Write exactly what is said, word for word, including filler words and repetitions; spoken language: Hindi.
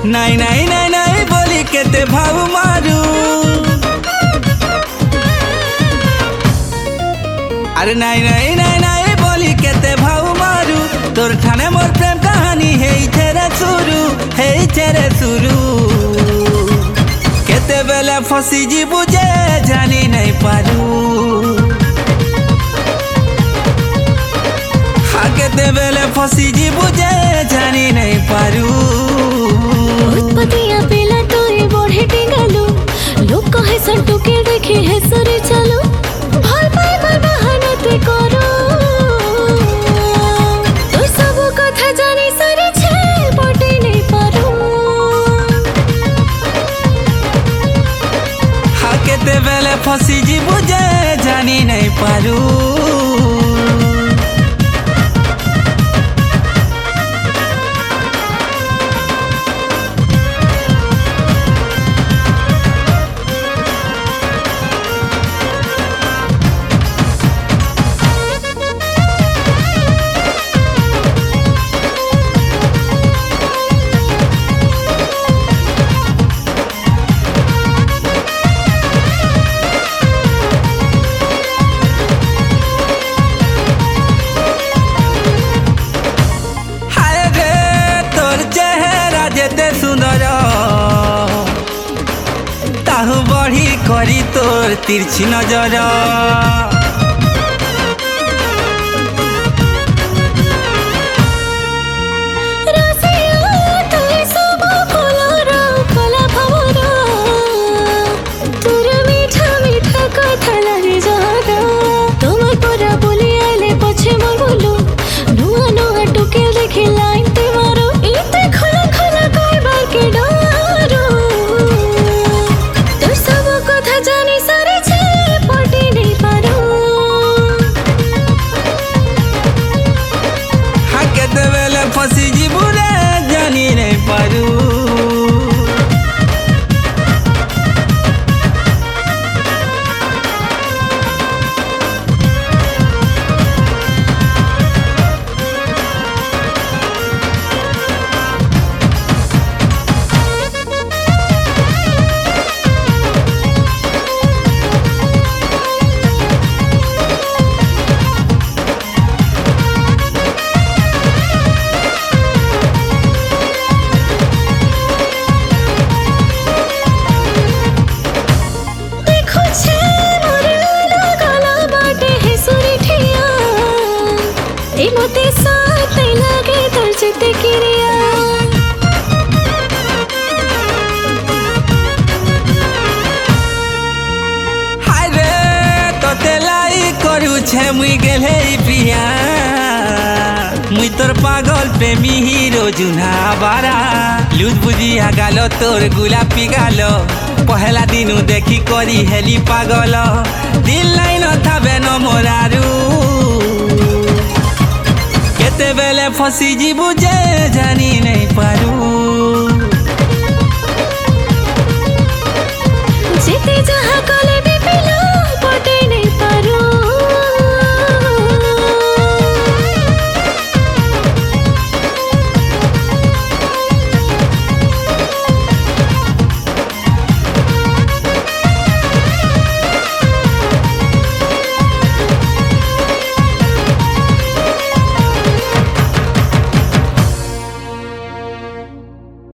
नाई नाई नाई नाई बोली केते भाव मारू अरे नाई नाई नाई नाई बोली केते भाव मारू तोर ठाने मोर प्रेम कहानी है तेरे शुरू है तेरे शुरू केते बेले फसी जी बुझे जानी नहीं पारू हाँ केते बेले फसी जी बुझे जानी नहीं पारू उत्पत्तिया पेला तोरे बढ़े टिंगालू लोग कहे संटू के देखे है सरे चलो भल पाई भल बहाना ते करो तो सब कथा जानी सरे छे पटे नहीं पारू हाँ केते बेले फसी जी बुझे जानी नहीं पारू ताहु बढ़ी करी तोर तिरछी नजर फसी जी बुरे जानी नहीं पारू मोते साथ लगे तोर चिते किरिया हाय रे तोते लाई करू छे मुई गेले प्रिया मुई तोर पागल प्रेमी हीरो जुना बारा लूज बुझिया गालो तोर गुलापी गालो पहला दिनु देखी करी हेली पागल दिल नहीं न थाबे न मोरारू केते बेले फसी जी बुझे जानी नहीं पारू जेते जहाँ कले